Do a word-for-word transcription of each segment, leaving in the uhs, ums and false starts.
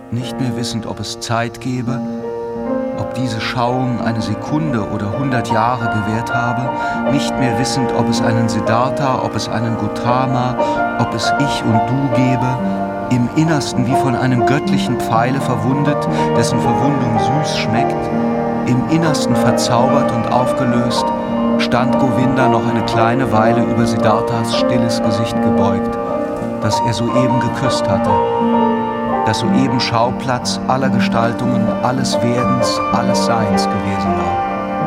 nicht mehr wissend, ob es Zeit gebe, ob diese Schauung eine Sekunde oder hundert Jahre gewährt habe, nicht mehr wissend, ob es einen Siddhartha, ob es einen Gautama, ob es Ich und Du gebe, im Innersten wie von einem göttlichen Pfeile verwundet, dessen Verwundung süß schmeckt, im Innersten verzaubert und aufgelöst, stand Govinda noch eine kleine Weile über Siddharthas stilles Gesicht gebeugt, das er soeben geküsst hatte, das soeben Schauplatz aller Gestaltungen, alles Werdens, alles Seins gewesen war.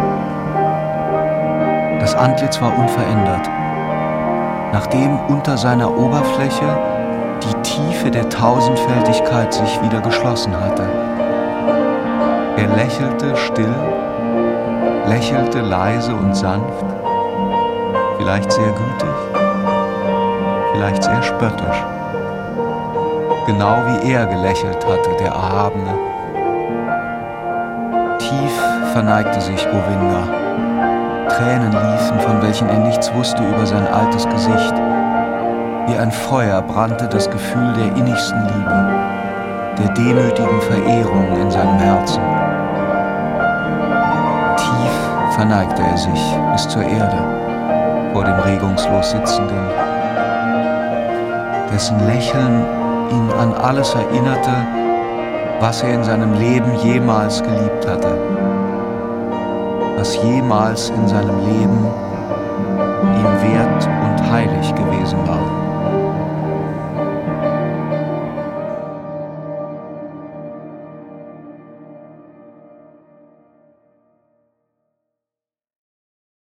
Das Antlitz war unverändert, nachdem unter seiner Oberfläche die Tiefe der Tausendfältigkeit sich wieder geschlossen hatte. Er lächelte still, lächelte leise und sanft, vielleicht sehr gütig, vielleicht sehr spöttisch, genau wie er gelächelt hatte, der Erhabene. Tief verneigte sich Govinda. Tränen liefen, von welchen er nichts wusste, über sein altes Gesicht. Wie ein Feuer brannte das Gefühl der innigsten Liebe, der demütigen Verehrung in seinem Herzen. Tief verneigte er sich bis zur Erde vor dem regungslos Sitzenden, dessen Lächeln ihn an alles erinnerte, was er in seinem Leben jemals geliebt hatte, was jemals in seinem Leben